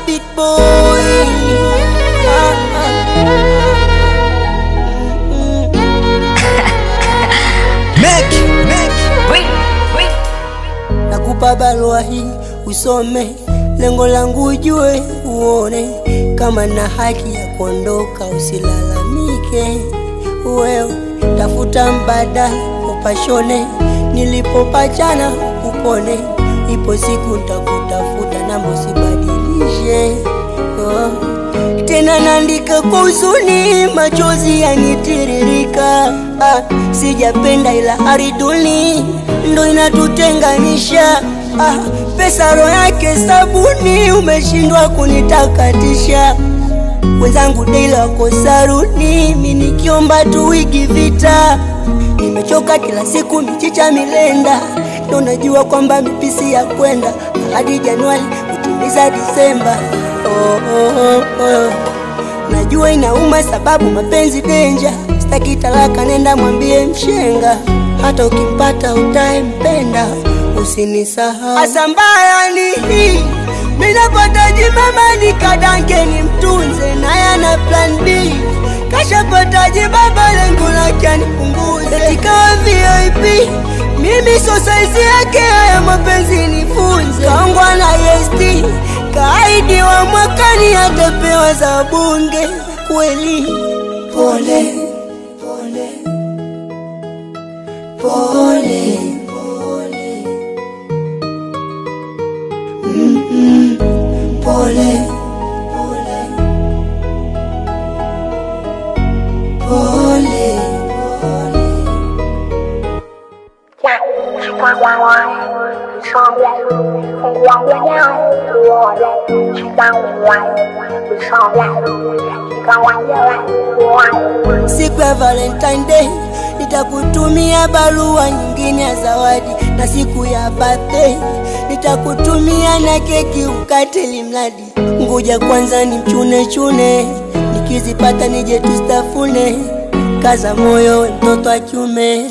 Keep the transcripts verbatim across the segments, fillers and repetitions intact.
big boy. Ah, ah. Make, make, wait, wait. Nakupa barua hii usome, lengo langu ujue uone, kama na haki ya kuondoka usilalamike. Wewe tafuta mbadala upashone, nilipopachana upone, ipo siku nitakutafuta na usibadilishe. Oh. Tena naandika kwa huzuni, machozi yanitiririka. Ah, sijapenda ila ariduni ndo inatutenganisha. Ah, pesa roho yake sabuni, umeshindwa kunitakatisha. Wenzangu daila wako saruni, mimi nikiomba tu wiki vita. Nimechoka kila siku michicha milenda, ndo najua kwamba mipisi ya kwenda hadi Januari kutimiza Disemba. Oh, oh, oh, oh. Najua inauma sababu mapenzi danger, sitaki talaka nenda mwambie mshenga, hata ukimpata utaempenda usinisahau. Asambaya ni hii, minapata jimama nikadange ni mtunze, na yana plan B, kashapata jibaba lengu lake anipunguze. Etikawa V I P, mimi so size yake, haya mapenzi nifunze. Kaongwa na S T, kaidi wa mwakani atapewa za bunge. Kweli pole, pole, pole, pole, mm -mm. Pole, pole, pole, pole. Siku ya Valentine Day nitakutumia barua nyingine ya zawadi, na siku ya birthday nitakutumia na keki ukate limradi. Ngoja kwanza ni mchune chune, nikizipata nije tustafune. Kaza moyo mtoto wa kiume,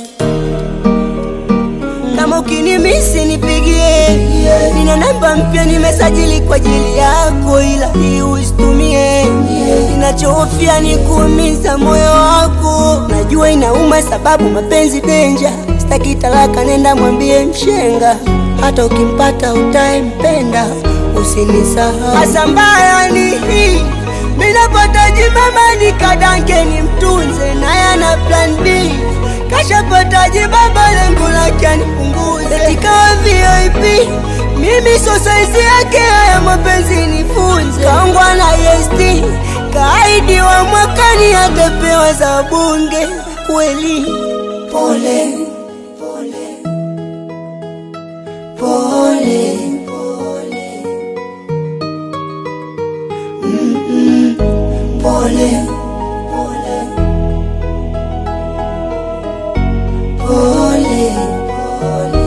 kama ukinimisi nipigie. Nina namba mpya nimesajili kwa ajili yako, ila hii usitumie. Ninachofia ni kuumiza moyo wako, najua inauma sababu mapenzi danger, sitaki talaka nenda mwambie mshenga, hata ukimpata utaempenda usinisahau. Asambaya ni hii, minapata jimama nikadange ni mtunze, na yana plan B, kashapata jibaba lengu lake anipunguze. Etikawa V I P, mimi so size yake, haya mapenzi nifunze. Kaongwa na S T, kaidi wa mwakani atapewa za bunge. Kweli pole, pole, pole, pole, mm -mm. Pole, pole, pole, pole.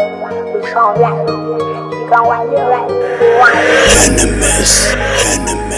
Venomous, venomous.